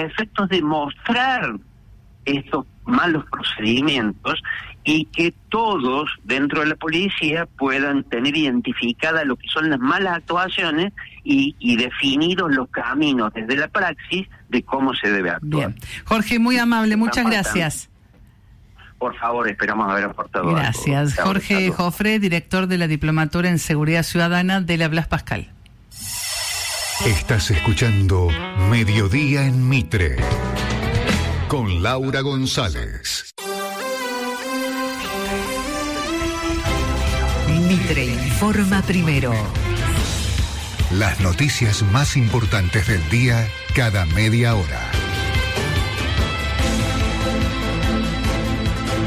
efectos de mostrar estos malos procedimientos y que todos dentro de la policía puedan tener identificadas lo que son las malas actuaciones y definidos los caminos desde la praxis de cómo se debe actuar. Bien. Jorge, muy amable, muchas gracias. Por favor, esperamos haber aportado algo. Gracias. Jorge Jofré, director de la Diplomatura en Seguridad Ciudadana de la Blas Pascal. Estás escuchando Mediodía en Mitre con Laura González. Mitre informa primero. Las noticias más importantes del día cada media hora.